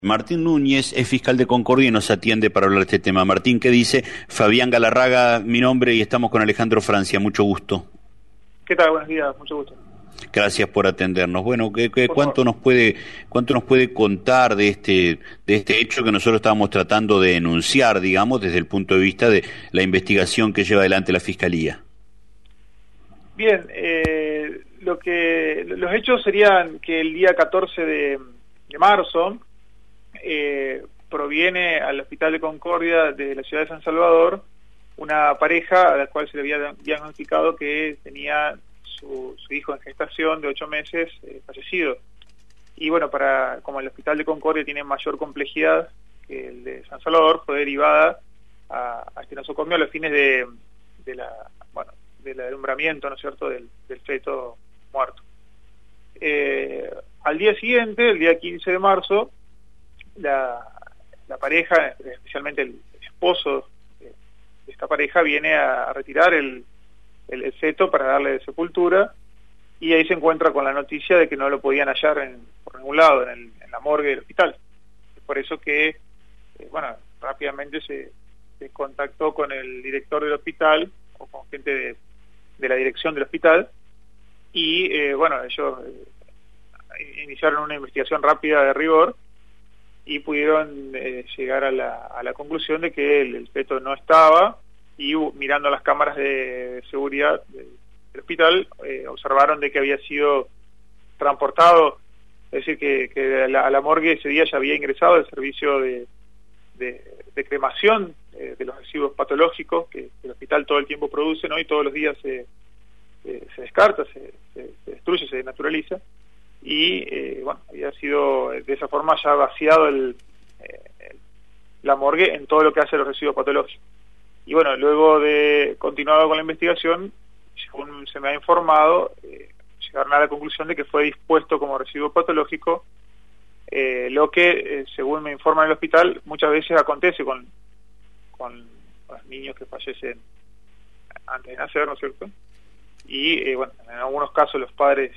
Martín Núñez es fiscal de Concordia y nos atiende para hablar de este tema. Martín, ¿qué dice? Fabián Galarraga, mi nombre, y estamos con Alejandro Francia. Mucho gusto. ¿Qué tal? Buenos días, mucho gusto. Gracias por atendernos. Bueno, Por favor. cuánto nos puede contar de este hecho que nosotros estábamos tratando de denunciar, digamos, desde el punto de vista de la investigación que lleva adelante la Fiscalía? Bien, los hechos serían que el día 14 de marzo proviene al Hospital de Concordia de la ciudad de San Salvador una pareja a la cual se le había diagnosticado que tenía su hijo en gestación de 8 meses fallecido. Y bueno, como el Hospital de Concordia tiene mayor complejidad que el de San Salvador, fue derivada a este nosocomio a los fines del alumbramiento, ¿no es cierto?, del feto muerto. Al día siguiente, el día 15 de marzo, la pareja, especialmente el esposo de esta pareja, viene a retirar el feto para darle sepultura, y ahí se encuentra con la noticia de que no lo podían hallar por ningún lado en la morgue del hospital. Es por eso que, rápidamente se contactó con el director del hospital o con gente de la dirección del hospital, y ellos iniciaron una investigación rápida de rigor y pudieron llegar a la conclusión de que el feto no estaba, y mirando las cámaras de seguridad del hospital observaron de que había sido transportado, es decir, que a la morgue ese día ya había ingresado el servicio de cremación de los residuos patológicos que el hospital todo el tiempo produce, ¿no? Y todos los días se descarta, se destruye, se desnaturaliza, y había sido de esa forma ya vaciado la morgue en todo lo que hace los residuos patológicos. Y bueno, luego de continuado con la investigación, según se me ha informado, llegaron a la conclusión de que fue dispuesto como residuo patológico, lo que, según me informa el hospital, muchas veces acontece con los niños que fallecen antes de nacer, ¿no es cierto? Y en algunos casos los padres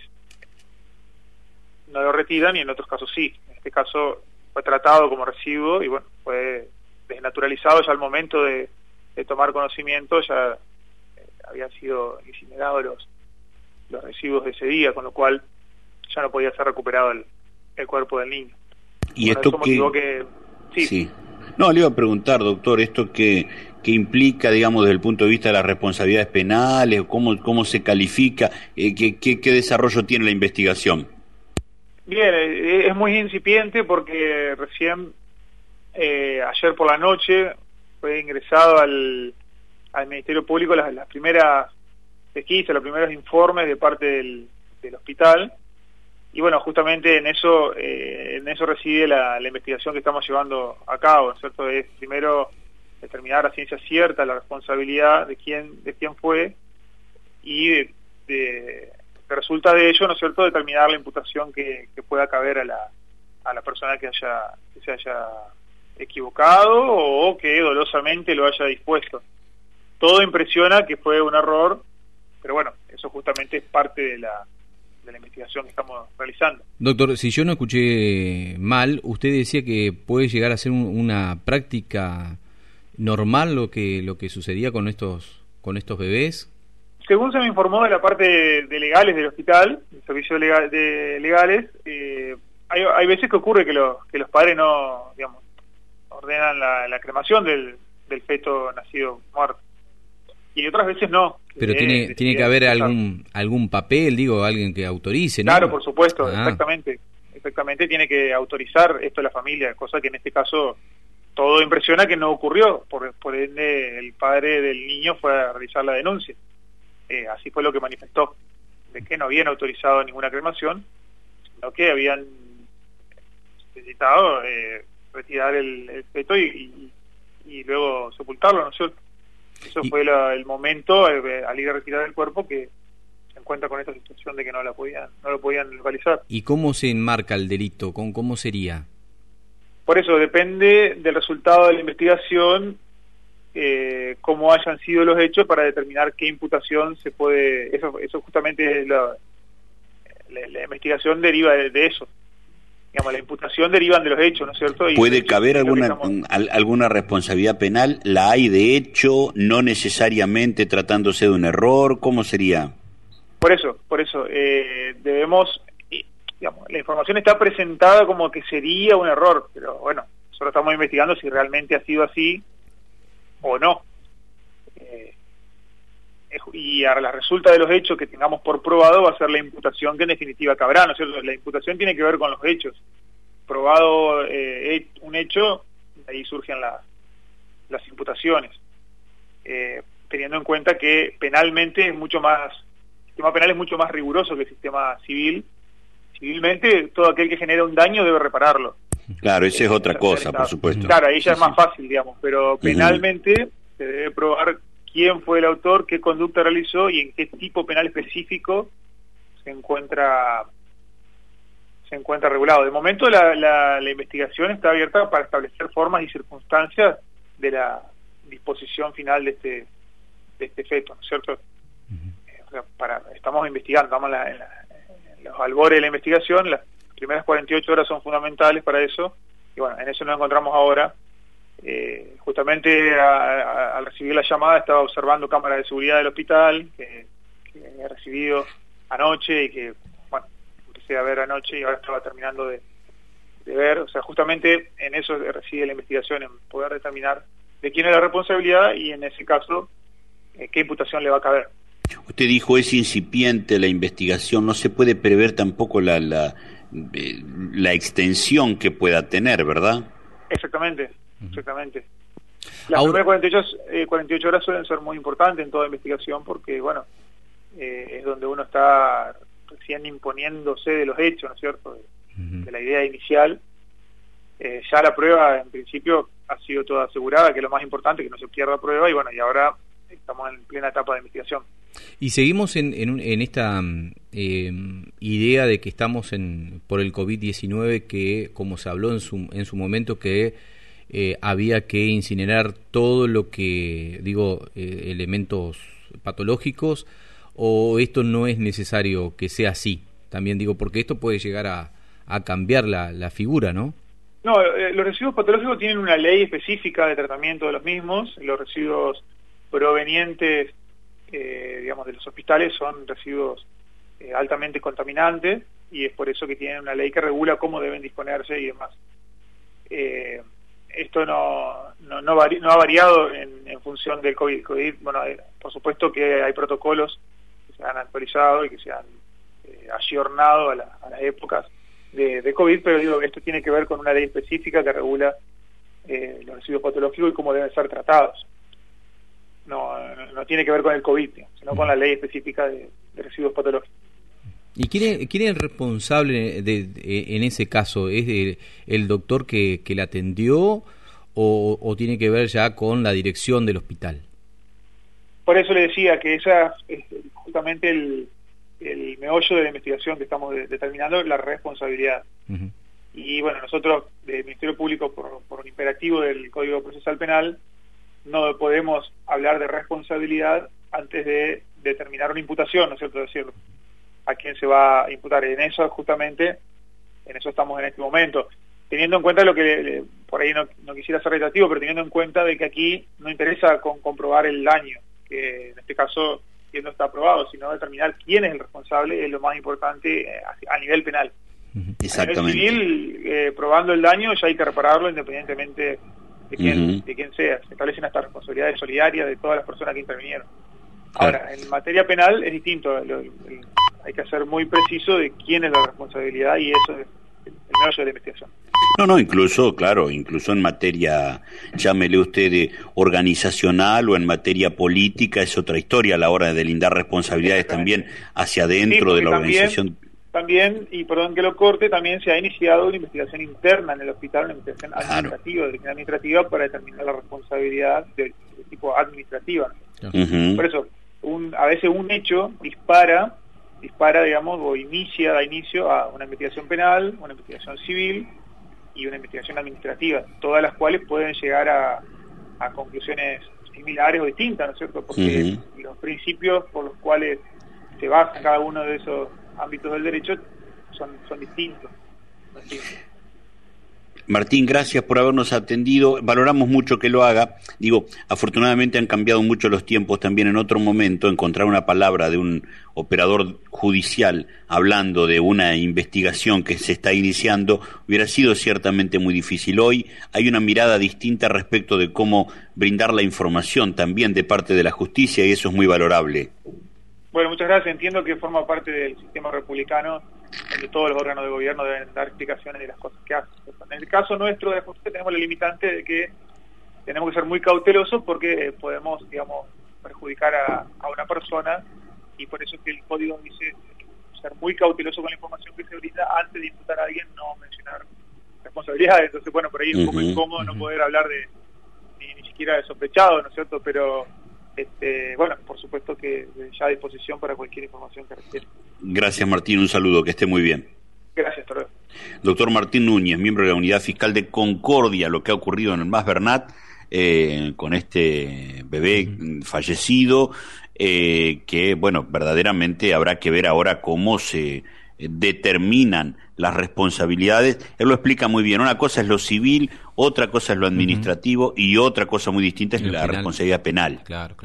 no lo retiran y en otros casos sí. En este caso fue tratado como residuo y fue desnaturalizado ya al momento de tomar conocimiento, ya habían sido incinerados los residuos de ese día, con lo cual ya no podía ser recuperado el cuerpo del niño. ¿Y esto eso motivó que... Sí. No, le iba a preguntar, doctor, esto que implica, digamos, desde el punto de vista de las responsabilidades penales, cómo se califica, qué desarrollo tiene la investigación. Bien, es muy incipiente porque recién ayer por la noche fue ingresado al Ministerio Público las primeras pesquisas, los primeros informes de parte del hospital, y justamente en eso reside la investigación que estamos llevando a cabo, ¿no es cierto? Es primero determinar a ciencia cierta la responsabilidad de quién fue, y de resulta de ello, ¿no es cierto?, determinar la imputación que pueda caber a la persona que se haya equivocado o que dolosamente lo haya dispuesto. Todo impresiona que fue un error, pero eso justamente es parte de la investigación que estamos realizando. Doctor, si yo no escuché mal, usted decía que puede llegar a ser una práctica normal lo que sucedía con estos bebés. Según se me informó de la parte de legales del hospital, del servicio de legales, hay veces que ocurre que los padres no, ordenan la cremación del feto nacido muerto, y otras veces no. Pero tiene que haber algún papel, alguien que autorice, ¿no? Claro, por supuesto, exactamente, tiene que autorizar esto la familia, cosa que en este caso todo impresiona que no ocurrió, por ende el padre del niño fue a realizar la denuncia. Así fue lo que manifestó, de que no habían autorizado ninguna cremación, sino que habían necesitado retirar el feto y luego sepultarlo, ¿no es cierto? Eso fue el momento, al ir a retirar el cuerpo, que se encuentra con esta situación de que no lo podían localizar. ¿Y cómo se enmarca el delito? ¿Cómo sería? Por eso depende del resultado de la investigación, cómo hayan sido los hechos para determinar qué imputación se puede... Eso justamente es la investigación deriva de eso. digamos, la imputación derivan de los hechos, ¿no es cierto? Y ¿puede caber alguna responsabilidad penal? ¿La hay de hecho, no necesariamente tratándose de un error? ¿Cómo sería? Por eso, debemos, digamos, la información está presentada como que sería un error, pero bueno, nosotros estamos investigando si realmente ha sido así o no. Y a la resulta de los hechos que tengamos por probado va a ser la imputación que en definitiva cabrá, ¿no es cierto? La imputación tiene que ver con los hechos. Probado un hecho, ahí surgen las imputaciones. Teniendo en cuenta que penalmente es mucho más, el sistema penal es mucho más riguroso que el sistema civil. Civilmente, todo aquel que genera un daño debe repararlo. Claro, esa es otra cosa, por supuesto. Claro, ahí ya es más fácil, digamos, pero penalmente se debe probar quién fue el autor, qué conducta realizó y en qué tipo penal específico se encuentra regulado. De momento la investigación está abierta para establecer formas y circunstancias de la disposición final de este feto, ¿no es cierto? O sea, estamos investigando, estamos en los albores de la investigación, las primeras 48 horas son fundamentales para eso, y bueno, en eso nos encontramos ahora. Justamente al recibir la llamada estaba observando cámaras de seguridad del hospital que he recibido anoche y que, bueno, empecé a ver anoche y ahora estaba terminando de ver. O sea, justamente en eso reside la investigación, en poder determinar de quién es la responsabilidad y en ese caso qué imputación le va a caber. Usted dijo es incipiente la investigación, no se puede prever tampoco la extensión que pueda tener, ¿verdad? Exactamente. Las primeras 48 horas suelen ser muy importantes en toda investigación porque, bueno, es donde uno está recién imponiéndose de los hechos, ¿no es cierto?, de la idea inicial. Ya la prueba, en principio, ha sido toda asegurada, que es lo más importante, que no se pierda prueba, y bueno, y ahora estamos en plena etapa de investigación. Y seguimos en esta idea de que estamos por el COVID-19, que, como se habló en su momento, que había que incinerar todo lo que, elementos patológicos, o esto no es necesario que sea así. También porque esto puede llegar a cambiar la figura, ¿no? No, los residuos patológicos tienen una ley específica de tratamiento de los mismos. Los residuos provenientes, de los hospitales son residuos altamente contaminantes, y es por eso que tienen una ley que regula cómo deben disponerse y demás. Esto no ha variado en función del COVID. Bueno, por supuesto que hay protocolos que se han actualizado y que se han ayornado a las épocas de COVID, pero esto tiene que ver con una ley específica que regula los residuos patológicos y cómo deben ser tratados. No tiene que ver con el COVID, sino con la ley específica de residuos patológicos. ¿Y quién es el responsable en ese caso? ¿Es el doctor que le atendió o tiene que ver ya con la dirección del hospital? Por eso le decía que esa es justamente el meollo de la investigación que estamos determinando, la responsabilidad. Y bueno, nosotros del Ministerio Público, por un imperativo del Código Procesal Penal, no podemos hablar de responsabilidad antes de determinar una imputación, ¿no es cierto?, decirlo a quién se va a imputar. En eso estamos en este momento, teniendo en cuenta lo que por ahí no quisiera ser reiterativo, pero teniendo en cuenta de que aquí no interesa comprobar el daño, que en este caso no está aprobado, sino determinar quién es el responsable es lo más importante a nivel penal. Exactamente. A nivel civil, probando el daño, ya hay que repararlo independientemente de quién sea. Se establecen hasta responsabilidades solidarias de todas las personas que intervinieron. Claro. Ahora, en materia penal es distinto. Hay que ser muy preciso de quién es la responsabilidad, y eso es el meollo de la investigación. Incluso en materia, llámele usted, de organizacional o en materia política, es otra historia a la hora de delindar responsabilidades también hacia adentro de la organización. También, y perdón que lo corte, también se ha iniciado una investigación interna en el hospital, una investigación administrativa para determinar la responsabilidad de tipo administrativa. Por eso, a veces un hecho dispara, digamos, da inicio a una investigación penal, una investigación civil y una investigación administrativa, todas las cuales pueden llegar a conclusiones similares o distintas, ¿no es cierto? Porque los principios por los cuales se basa cada uno de esos ámbitos del derecho son distintos. Así. Martín, gracias por habernos atendido. Valoramos mucho que lo haga. Digo, afortunadamente han cambiado mucho los tiempos. También en otro momento encontrar una palabra de un operador judicial hablando de una investigación que se está iniciando hubiera sido ciertamente muy difícil. Hoy hay una mirada distinta respecto de cómo brindar la información también de parte de la justicia y eso es muy valorable. Bueno, muchas gracias. Entiendo que forma parte del sistema republicano, donde todos los órganos de gobierno deben dar explicaciones de las cosas que hacen. En el caso nuestro de la justicia tenemos la limitante de que tenemos que ser muy cautelosos porque podemos, digamos, perjudicar a una persona, y por eso es que el código dice ser muy cauteloso con la información que se brinda antes de imputar a alguien, no mencionar responsabilidades. Entonces, bueno, por ahí es un poco incómodo no poder hablar de ni siquiera de sospechado, ¿no es cierto? Pero bueno, por supuesto que ya a disposición para cualquier información que requiera. Gracias, Martín, un saludo, que esté muy bien. Gracias, Torres. Doctor Martín Núñez, miembro de la Unidad Fiscal de Concordia, lo que ha ocurrido en el Mas Bernat con este bebé fallecido, que, bueno, verdaderamente habrá que ver ahora cómo se determinan las responsabilidades. Él lo explica muy bien. Una cosa es lo civil, otra cosa es lo administrativo y otra cosa muy distinta es la responsabilidad penal. Claro.